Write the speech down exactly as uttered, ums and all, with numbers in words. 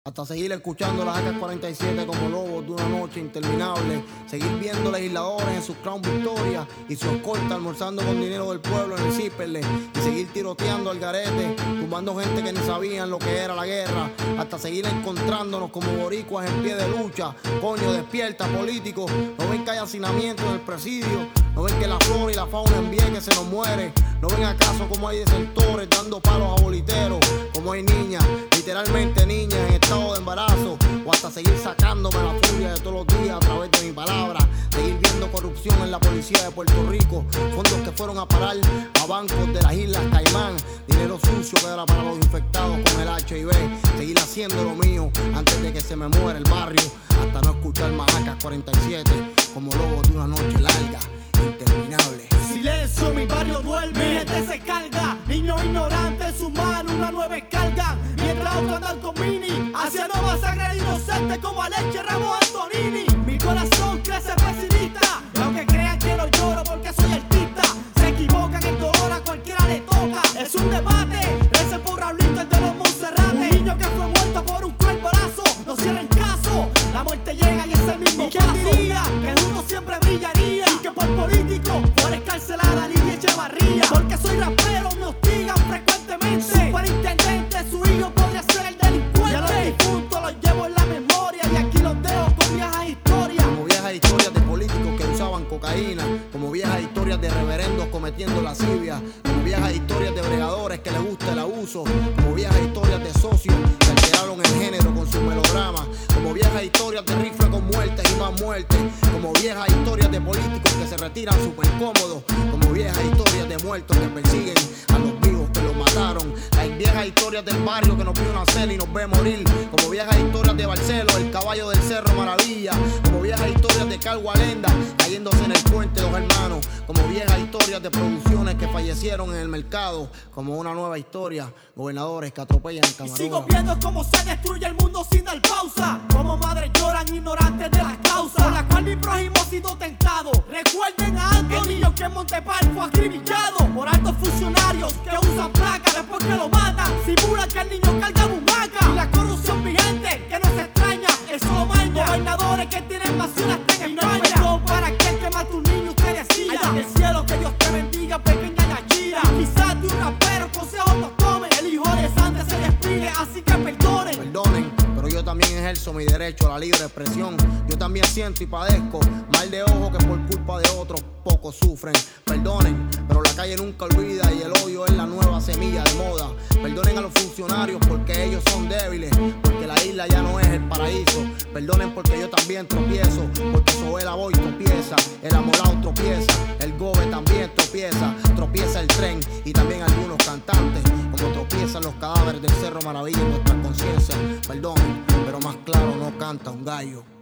Hasta seguir escuchando las A K cuarenta y siete como lobos de una noche interminable. Seguir viendo legisladores en sus Crown Victoria y sus escolta almorzando con dinero del pueblo en el Zipperle. Y seguir tiroteando al garete, tumbando gente que ni sabían lo que era la guerra. Hasta seguir encontrándonos como boricuas en pie de lucha. Coño, despierta, políticos. No ven que hay hacinamiento en el presidio. No ven que la flora y la fauna en Vieques se nos muere. No ven acaso como hay desertores dando palos a boliteros. Como hay niñas, literalmente niñas en estado de embarazo. O hasta seguir sacándome la furia de todos los días a través de mi palabra. Seguir viendo corrupción en la policía de Puerto Rico. Fondos que fueron a parar a bancos de las Islas Caimán. Dinero sucio que era para los infectados con el H I V. Seguir haciendo lo mío antes de que se me muera el barrio. Hasta no escuchar más A K cuarenta y siete como lobos de una noche larga, interminable. Silencio, mi barrio duerme, mi gente se carga. Niños ignorantes en su mano una nueva carga. Mientras otros andan con mini, hacia nueva sangre inocente como a leche Ramos Antonini. Mi corazón crece pesimista, y aunque crean que no lloro porque soy artista, se equivocan, el dolor a cualquiera le toca. Es un debate, ese por Raulito el de los Monserrates. Un niño que fue muerto por un cruel balazo, no cierren caso, la muerte llega y es el mismo paso. ¿Quién diría que el mundo siempre brillaría? Y que por político fuera escarcelada Lidia Echevarría. Porque soy rapero, me hostigan frecuentemente. Superintendente, su hijo podría ser el delincuente. Ya los difuntos los llevo en la memoria y aquí los dejo con viejas historias. Como viejas historias de políticos que usaban cocaína. Como viejas historias de reverendos cometiendo lascivia. Como viejas historias de bregadores que les gusta el abuso. Como viejas historias de socios que alteraron el género con sus melodramas. Como viejas historias de rifle con muertes y más muertes. Como viejas historias de políticos que se retiran súper cómodos. Como viejas historias de muertos que persiguen a los vivos que los mataron. Hay viejas historias del barrio que nos vio nacer y nos ve morir. Como viejas historias de Barcelo, el caballo del Cerro Maravilla. Como viejas historias de Calvo Alenda cayéndose en el puente dos hermanos. Como viejas historias de producciones que fallecieron en el mercado. Como una nueva historia, gobernadores que atropellan el camarógrafo. Y sigo viendo cómo se destruye el mundo sin dar pausa. Como madres lloran ignorantes de las causas por la cual mi prójimo ha sido tentado. Recuerden a Anthony, el niño que en Montepal fue acribillado por altos funcionarios que usan placa después que lo matan. Simula que el niño carga bumaca. Y la corrupción vigente que no se extraña, eso lo maña. Gobernadores que tienen mansiones en España. No hay perdón para aquel que mata un niño, usted decía. Allá en el cielo que Dios te bendiga, pequeña Yachira. Quizás de un rapero consejos no tome. El hijo de sangre se despide, así que perdonen. Perdonen, pero yo también ejerzo mi derecho a la libre expresión. Yo también siento y padezco mal de ojo que por culpa de otros pocos sufren. Perdonen, pero la calle nunca olvida y el odio es la nueva semilla de moda. Perdonen a los funcionarios porque ellos son débiles, porque la isla ya no es el paraíso. Perdonen porque yo también tropiezo, porque Soela Boy tropieza, el Amolao tropieza, el Gobe también tropieza, tropieza el tren y también algunos cantantes, como tropiezan los cadáveres del Cerro Maravilla en nuestra conciencia. Perdonen, pero más claro no canta un gallo.